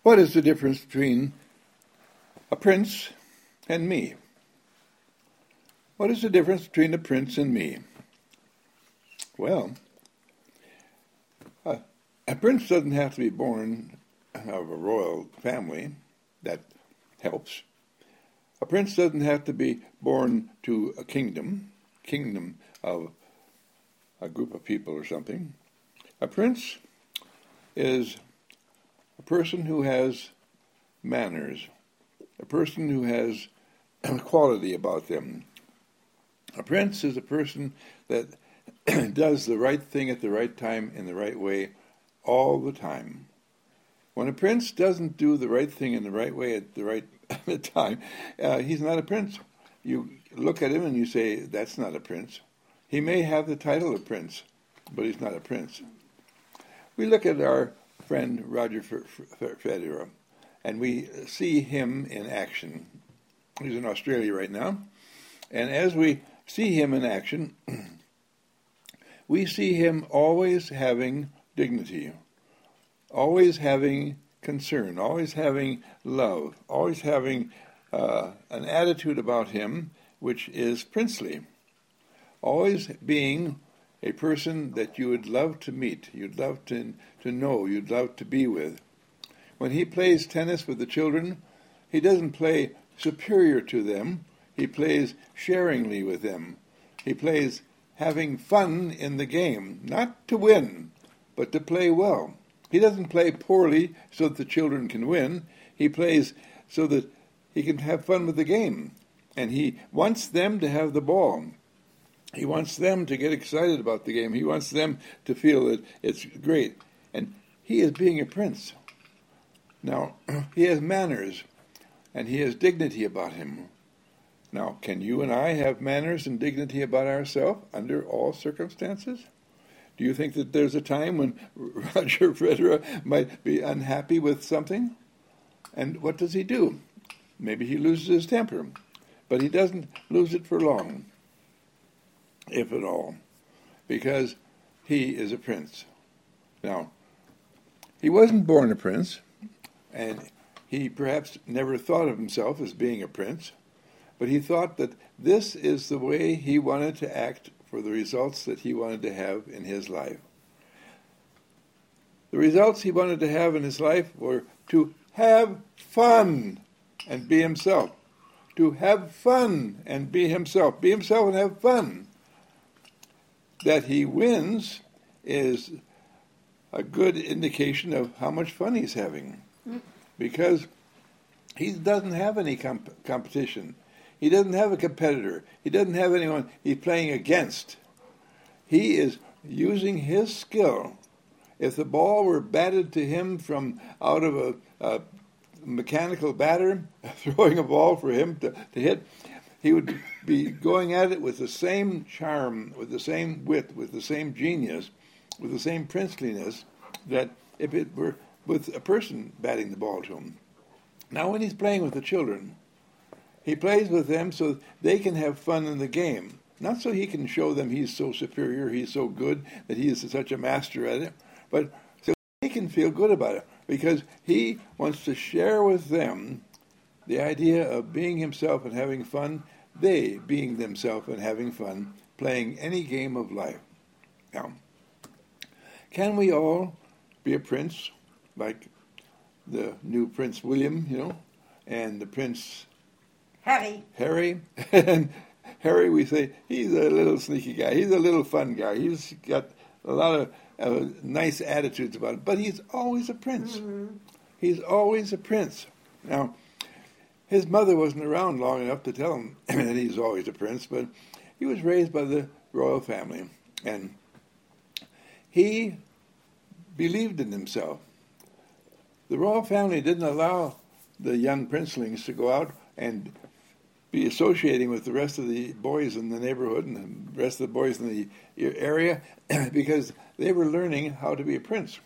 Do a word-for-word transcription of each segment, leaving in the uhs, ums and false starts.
What is the difference between a prince and me? What is the difference between a prince and me? Well, a, a prince doesn't have to be born of a royal family. That helps. A prince doesn't have to be born to a kingdom, kingdom of a group of people or something. A prince is a person who has manners, a person who has quality about them. A prince is a person that does the right thing at the right time in the right way all the time. When a prince doesn't do the right thing in the right way at the right time, uh, he's not a prince. You look at him and you say, that's not a prince. He may have the title of prince, but he's not a prince. We look at our friend Roger Federer, and we see him in action. He's in Australia right now, and as we see him in action, we see him always having dignity, always having concern, always having love, always having uh, an attitude about him which is princely, always being a person that you would love to meet, you'd love to, to know, you'd love to be with. When he plays tennis with the children, he doesn't play superior to them, he plays sharingly with them. He plays having fun in the game, not to win, but to play well. He doesn't play poorly so that the children can win, he plays so that he can have fun with the game. And he wants them to have the ball. He wants them to get excited about the game. He wants them to feel that it's great. And he is being a prince. Now, he has manners, and he has dignity about him. Now, can you and I have manners and dignity about ourselves under all circumstances? Do you think that there's a time when Roger Federer might be unhappy with something? And what does he do? Maybe he loses his temper, but he doesn't lose it for long, if at all, because he is a prince. Now, he wasn't born a prince, and he perhaps never thought of himself as being a prince, but he thought that this is the way he wanted to act for the results that he wanted to have in his life. The results he wanted to have in his life were to have fun and be himself. To have fun and be himself. Be himself and have fun. That he wins is a good indication of how much fun he's having. Because he doesn't have any comp- competition. He doesn't have a competitor. He doesn't have anyone he's playing against. He is using his skill. If the ball were batted to him from out of a, a mechanical batter, throwing a ball for him to, to hit, he would be going at it with the same charm, with the same wit, with the same genius, with the same princeliness that if it were with a person batting the ball to him. Now when he's playing with the children, he plays with them so they can have fun in the game. Not so he can show them he's so superior, he's so good, that he is such a master at it, but so they can feel good about it, because he wants to share with them the idea of being himself and having fun, they being themselves and having fun, playing any game of life. Now, can we all be a prince, like the new Prince William, you know, and the Prince Harry. Harry, and Harry, we say, he's a little sneaky guy. He's a little fun guy. He's got a lot of uh, nice attitudes about him. But he's always a prince. Mm-hmm. He's always a prince. Now, his mother wasn't around long enough to tell him that he's always a prince, but he was raised by the royal family. And he believed in himself. The royal family didn't allow the young princelings to go out and be associating with the rest of the boys in the neighborhood and the rest of the boys in the area because they were learning how to be a prince.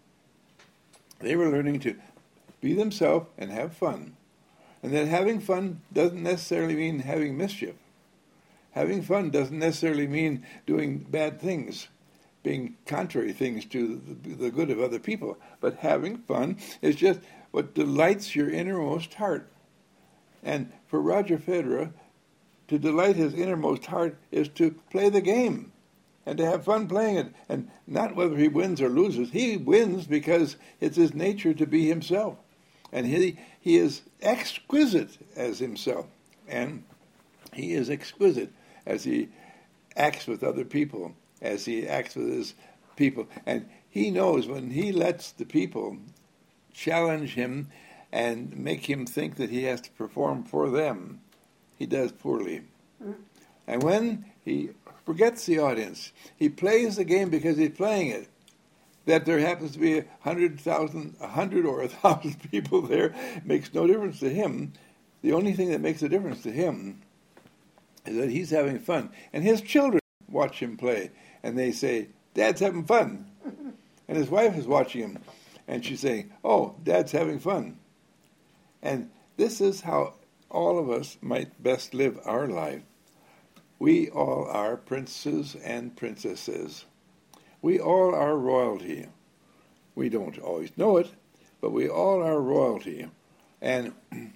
They were learning to be themselves and have fun. And that having fun doesn't necessarily mean having mischief. Having fun doesn't necessarily mean doing bad things. being contrary things to the, the good of other people. But having fun is just what delights your innermost heart. And for Roger Federer, to delight his innermost heart is to play the game and to have fun playing it. And not whether he wins or loses. He wins because it's his nature to be himself. And he, he is exquisite as himself. And he is exquisite as he acts with other people, as he acts with his people. And he knows when he lets the people challenge him and make him think that he has to perform for them, he does poorly. Mm. And when he forgets the audience, he plays the game because he's playing it. That there happens to be a hundred thousand, a hundred or a thousand people there makes no difference to him. The only thing that makes a difference to him is that he's having fun. And his children watch him play, and they say, "Dad's having fun." And his wife is watching him, and she's saying, "Oh, Dad's having fun." And this is how all of us might best live our life. We all are princes and princesses. We all are royalty. We don't always know it, but we all are royalty. And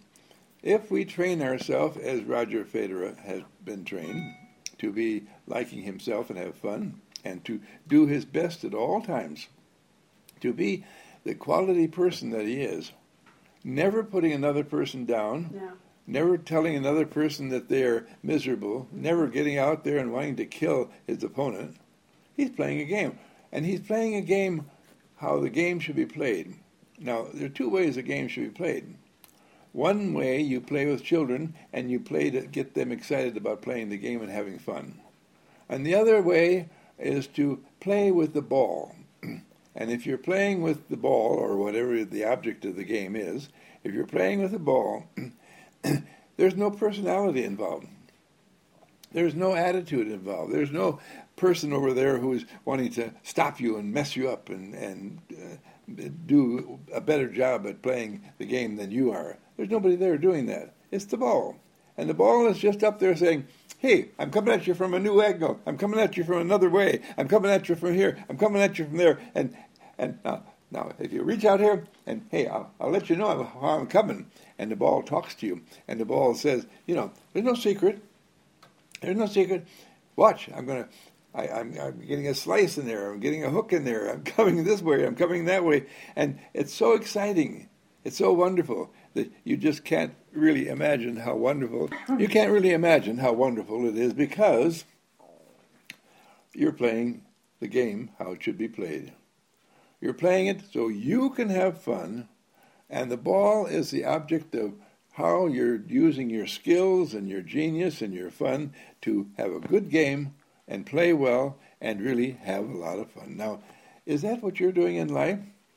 if we train ourselves, as Roger Federer has been trained, to be liking himself and have fun, and to do his best at all times, to be the quality person that he is, never putting another person down, no. never telling another person that they are miserable, never getting out there and wanting to kill his opponent. He's playing a game. And he's playing a game how the game should be played. Now, there are two ways a game should be played. One way, you play with children, and you play to get them excited about playing the game and having fun. And the other way is to play with the ball. And if you're playing with the ball, or whatever the object of the game is, if you're playing with the ball, there's no personality involved. There's no attitude involved. There's no person over there who's wanting to stop you and mess you up and, and uh, do a better job at playing the game than you are. There's nobody there doing that. It's the ball. And the ball is just up there saying, "Hey, I'm coming at you from a new angle. I'm coming at you from another way. I'm coming at you from here. I'm coming at you from there." And and now, now if you reach out here and, "Hey, I'll, I'll let you know how I'm coming." And the ball talks to you. And the ball says, you know, there's no secret. There's no secret. Watch, I'm going to, I'm, I'm getting a slice in there. I'm getting a hook in there. I'm coming this way. I'm coming that way. And it's so exciting. It's so wonderful that you just can't really imagine how wonderful, you can't really imagine how wonderful it is because you're playing the game how it should be played. You're playing it so you can have fun, and the ball is the object of how you're using your skills and your genius and your fun to have a good game and play well and really have a lot of fun. Now, is that what you're doing in life?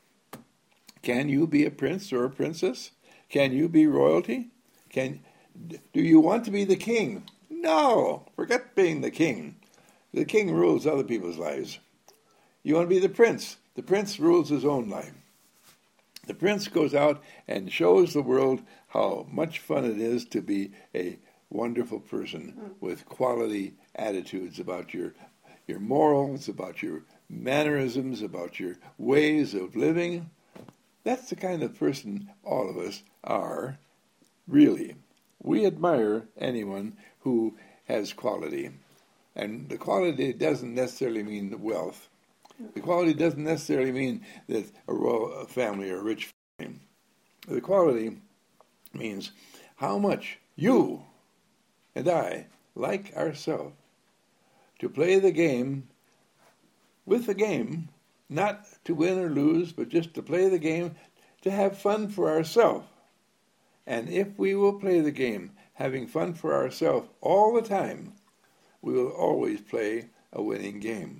Can you be a prince or a princess? Can you be royalty? Can do you want to be the king? No, forget being the king. The king rules other people's lives. You want to be the prince. The prince rules his own life. The prince goes out and shows the world how much fun it is to be a wonderful person with quality attitudes about your your morals, about your mannerisms, about your ways of living. That's the kind of person all of us are, really. We admire anyone who has quality. And the quality doesn't necessarily mean wealth. The quality doesn't necessarily mean that a royal family or a rich family. The quality means how much you and I like ourselves to play the game with the game, not to win or lose, but just to play the game, to have fun for ourselves. And if we will play the game having fun for ourselves all the time, we will always play a winning game.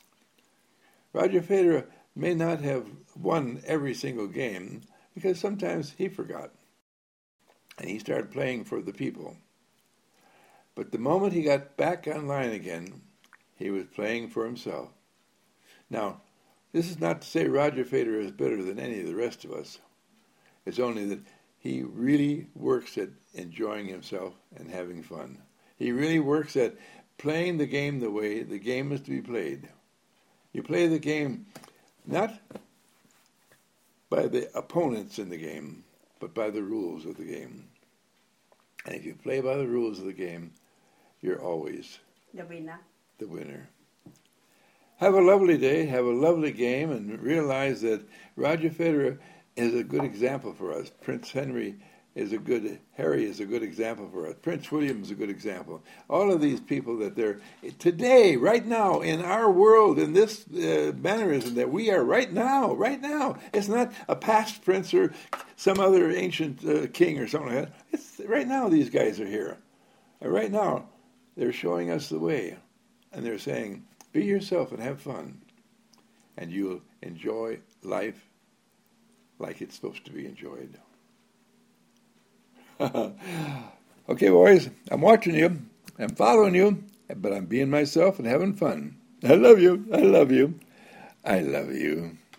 Roger Federer may not have won every single game because sometimes he forgot. And he started playing for the people. But the moment he got back online again, he was playing for himself. Now, this is not to say Roger Federer is better than any of the rest of us. It's only that he really works at enjoying himself and having fun. He really works at playing the game the way the game is to be played. You play the game not by the opponents in the game, but by the rules of the game. And if you play by the rules of the game, you're always the winner. The winner. Have a lovely day, have a lovely game, and realize that Roger Federer is a good example for us. Prince Henry is a good, Harry is a good example for us. Prince William is a good example. All of these people that they're, today, right now, in our world, in this uh, mannerism that we are right now, right now. It's not a past prince or some other ancient uh, king or something like that. It's right now these guys are here. And right now, they're showing us the way. And they're saying, be yourself and have fun. And you'll enjoy life like it's supposed to be enjoyed. Okay, boys, I'm watching you. I'm following you. But I'm being myself and having fun. I love you. I love you. I love you.